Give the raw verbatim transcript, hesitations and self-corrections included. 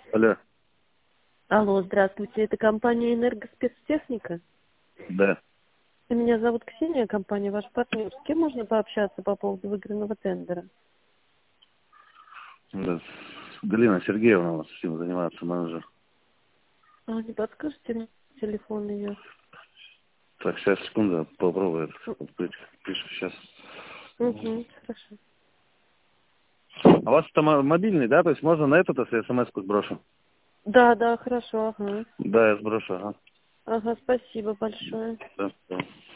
Алло. Алло, здравствуйте. Это компания «Энергоспецтехника». Да. Меня зовут Ксения, компания «Ваш партнер». С кем можно пообщаться по поводу выигранного тендера? Да. Галина Сергеевна у нас этим занимается, менеджер. А, не подскажете мне телефон ее? Так, сейчас, секунду, попробую открыть. Пишу сейчас. Угу, хорошо. А у вас это мо- мобильный, да? То есть можно на этот, если смс-ку сброшу? Да, да, хорошо, ага. Да, я сброшу, ага. Ага, спасибо большое. Да, да.